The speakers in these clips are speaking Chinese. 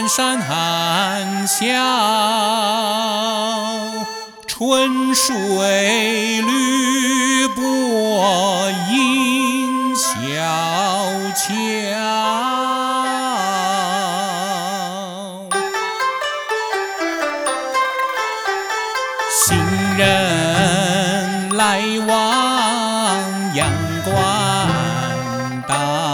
山小，春水绿波映小桥。行人来往阳关道，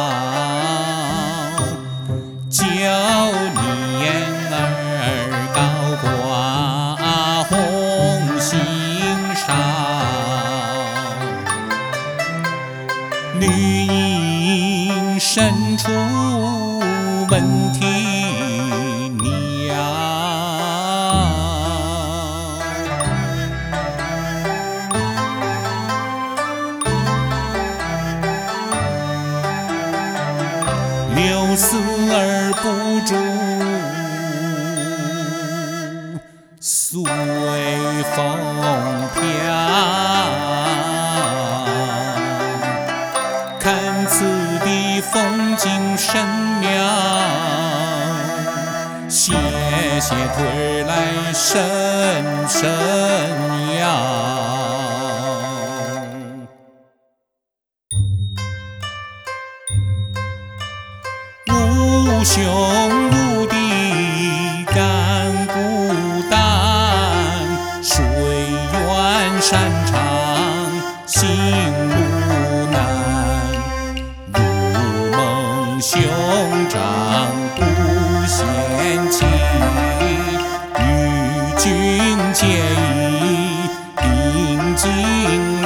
旧年儿高挂红杏梢，绿荫深处闻啼鸟。柳丝儿不住，随风飘。看此地风景深妙，歇歇腿儿来伸伸腰。无兄无弟干孤单，水远山长行路难。如梦兄长不嫌弃，与君结义定金兰。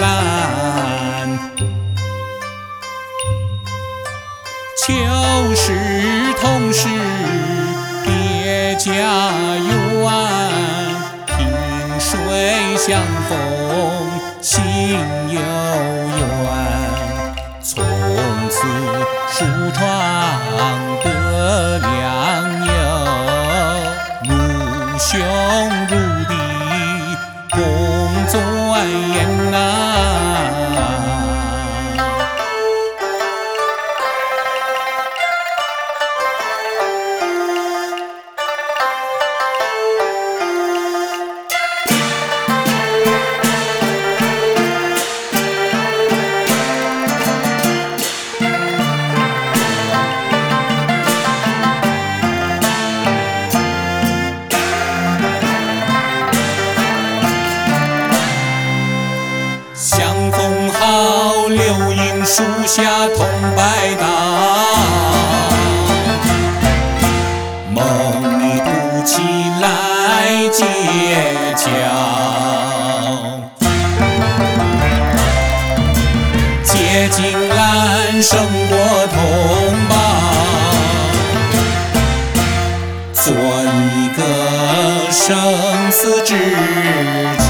旧时同是别家园，萍水相逢心有缘。从此树床得良友，母兄如弟共钻研啊。相逢好，柳荫树下同拜倒。梦里鼓起来结交，结金兰胜过同胞，做一个生死之交。